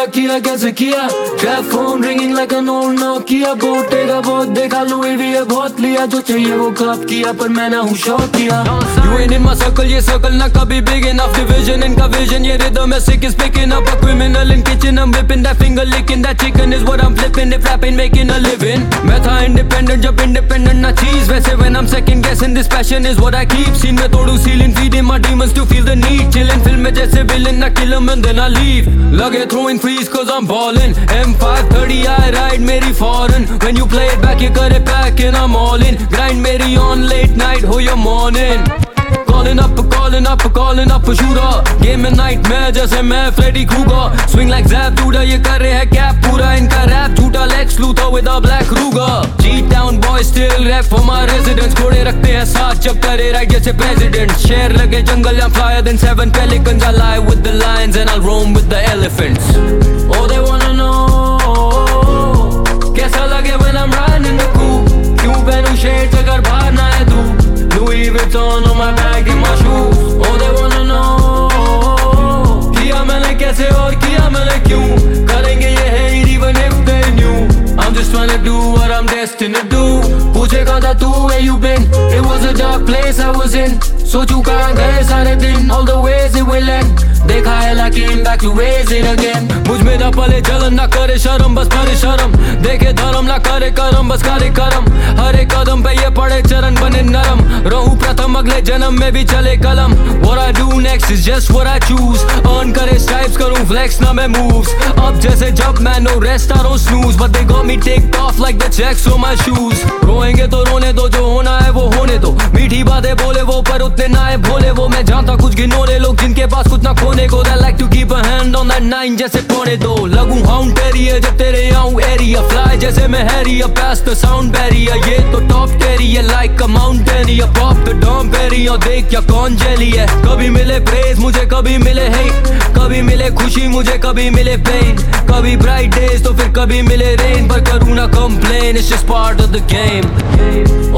किया कैसे किया, trap phone ringing like an old Nokia, बोटे का बहुत देखा, लुई भी है बहुत लिया, जो चाहिए वो कब किया, पर मैं ना हूँ शौक किया। You ain't in my circle, ये circle ना कभी big enough, division इनका vision, ये rhythm है sick is picking up, a criminal in kitchen, I'm whipping that finger licking, that chicken is what I'm flipping, if rapping making a living। मैं था independent जब independent ना चीज, वैसे when I'm second guessing, this passion is what I keep, scene में तोड़ू ceiling, feeding my demons to feel the need, chilling film में जैसे villain, ना kill 'em and then I leave, लगे throwing freeze cause I'm ballin', M530 I ride मेरी foreign, when you play it back ये करे back and I'm all in, grind मेरी on late night हो your morning, calling up a shooter, game and nightmare जैसे मैं Freddy Krueger, swing like Zap Judah, ये कर रहे हैं cap पूरा इनका rap झूठा, Lex Luthor with a black Ruger, G-Town boys still rap for my residents, घोड़े रखते हैं साथ जब करे right जैसे president, शेर लगे जंगल I'm flyer than 7 pelicans, I lie with the lions and I'll roam with the elephants, oh they wanna know कैसा लगे when I'm riding in the coupe, क्यों पहनूं shades अगर बाहर ना है धूप, Louis Vuitton on my bag and my shoes, oh they wanna know किया मैंने कैसे और किया मैंने क्यों, करेंगे ये hate even if they knew, I'm just trying to do what I'm destined to do, पूछेगा था तू where you been, it was a dark place I was in, सोचूं कहाँ गए सारे दिन, all the ways it will end, देखा है I came back to raise it again, मुझ में ना पले जलन ना करे शर्म बस करे शर्म, देखे धर्म ना करे करम बस करे करम, हर एक कदम पे ये पड़े चरण बने नरम, रहूं प्रथम अगले जन्म में भी चले कलम, what I do next is just what I choose, earn करे stripes करूं flex ना मैं moves, अब जैसे जब मैं no rest I don't snooze, but they got me ticked off like the checks on my shoes, रोएंगे तो रोने दो जो होना है वो होने दो, मीठी बातें बोले वो पर उतने ना है भोले वो, मैं जानता कुछ गिनोने लोग जिनके पास कुछ ना खोने को, that like to keep a hand on that 9 जैसे पौने दो, लगूं hound terrier जब तेरे आऊं area, fly जैसे मैं Harry up past the sound barrier, ये तो top terry है like a mountain, ये pop the dumb berry और देख क्या कौन jelly है, कभी मिले praise मुझे कभी मिले hate, कभी मिले खुशी मुझे कभी मिले pain, कभी bright days तो फिर कभी मिले rain, पर करूँ ना complain, it's just part of the game।